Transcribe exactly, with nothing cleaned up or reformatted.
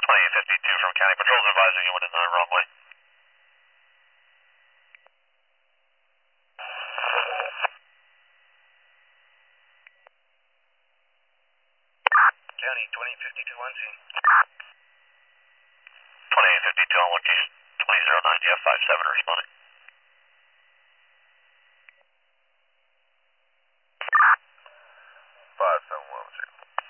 twenty-eight fifty-two from County Patrol's advising you went in the wrong way. County twenty fifty-two one scene. twenty-eight fifty-two on location twenty oh nine F five seven responding. five seven one zero.